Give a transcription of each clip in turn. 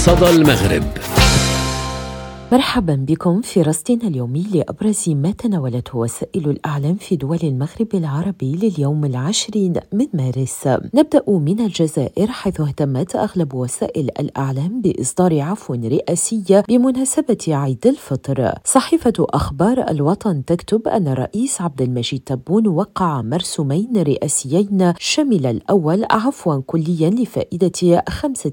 صدى المغرب. مرحبا بكم في رصدنا اليومي لأبرز ما تناولته وسائل الإعلام في دول المغرب العربي لليوم 20 من مارس. نبدأ من الجزائر، حيث اهتمت أغلب وسائل الإعلام بإصدار عفو رئاسي بمناسبة عيد الفطر. صحيفة أخبار الوطن تكتب أن الرئيس عبد المجيد تبون وقع مرسومين رئاسيين، شمل الأول عفوا كليا لفائدة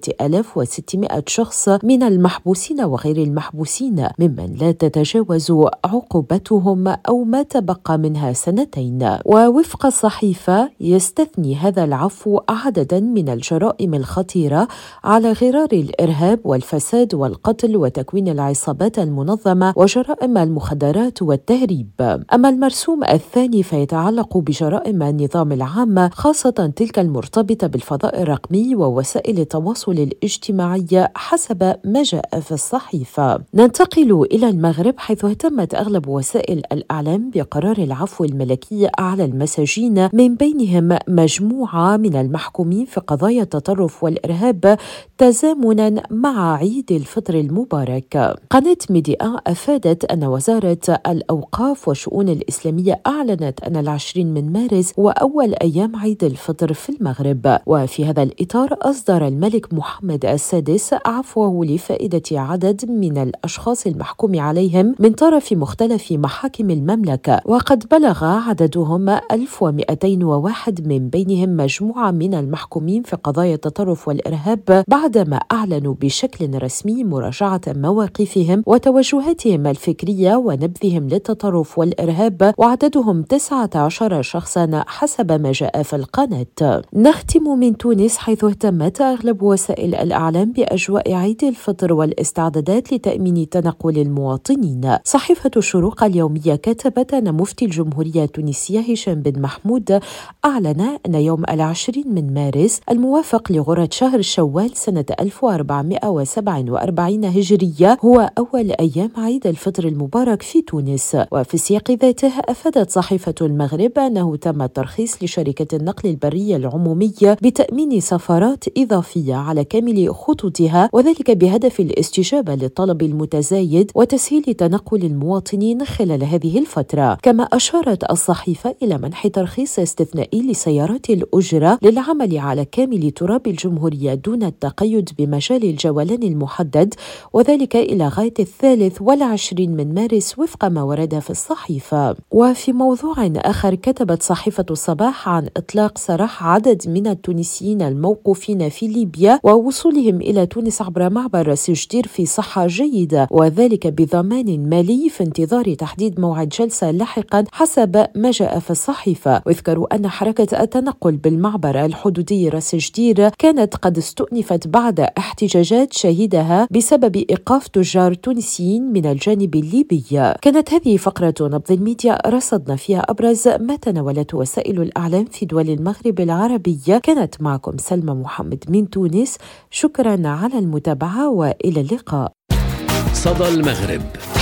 5600 شخص من المحبوسين وغير المحبوسين ممن لا تتجاوز عقوبتهم أو ما تبقى منها 2 سنين. ووفق الصحيفة يستثني هذا العفو عددا من الجرائم الخطيرة على غرار الإرهاب والفساد والقتل وتكوين العصابات المنظمة وجرائم المخدرات والتهريب. أما المرسوم الثاني فيتعلق بجرائم النظام العام، خاصة تلك المرتبطة بالفضاء الرقمي ووسائل التواصل الاجتماعي حسب ما جاء في الصحيفة. ننتقل إلى المغرب، حيث اهتمت أغلب وسائل الإعلام بقرار العفو الملكي على المساجين، من بينهم مجموعة من المحكومين في قضايا التطرف والإرهاب تزامنا مع عيد الفطر المبارك. قناة ميديا أفادت أن وزارة الأوقاف والشؤون الإسلامية أعلنت أن 20 من مارس هو أول أيام عيد الفطر في المغرب، وفي هذا الإطار أصدر الملك محمد السادس عفوه لفائدة عدد من الأشخاص المحكوم عليهم من طرف مختلف محاكم المملكة، وقد بلغ عددهم 1201، من بينهم مجموعة من المحكومين في قضايا التطرف والإرهاب بعدما أعلنوا بشكل رسمي مراجعة مواقفهم وتوجهاتهم الفكرية ونبذهم للتطرف والإرهاب، وعددهم 19 شخصا حسب ما جاء في القناة. نختم من تونس، حيث اهتمت أغلب وسائل الإعلام بأجواء عيد الفطر والاستعدادات لتأمين تنقل المواطنين. صحيفة الشروق اليومية كتبت أن مفتي الجمهورية التونسية هشام بن محمود أعلن أن يوم 20 من مارس الموافق لغرة شهر شوال سنة 1447 هجرية هو أول أيام عيد الفطر المبارك في تونس. وفي السياق ذاته أفادت صحيفة المغرب أنه تم الترخيص لشركة النقل البري العمومي بتأمين سفرات إضافية على كامل خطوطها، وذلك بهدف الاستجابة للطلب المتزايد وتسهيل تنقل المواطنين خلال هذه الفترة. كما أشارت الصحيفة إلى منح ترخيص استثنائي لسيارات الأجرة للعمل على كامل تراب الجمهورية دون التقيد بمجال الجولان المحدد، وذلك إلى غاية 23 من مارس وفق ما ورد في الصحيفة. وفي موضوع آخر، كتبت صحيفة الصباح عن إطلاق سراح عدد من التونسيين الموقوفين في ليبيا ووصولهم إلى تونس عبر معبر راس جدير في صحة جيدة، وذلك بضمان مالي في انتظار تحديد موعد جلسة لاحقا حسب ما جاء في الصحيفة. واذكروا أن حركة التنقل بالمعبر الحدودي راس جدير كانت قد استؤنفت بعد احتجاجات شهدها بسبب إيقاف تجار تونسيين من الجانب الليبي. كانت هذه فقرة نبض الميديا، رصدنا فيها أبرز ما تناولته وسائل الإعلام في دول المغرب العربي. كانت معكم سلمى محمد من تونس، شكرا على المتابعة وإلى اللقاء. صدى المغرب.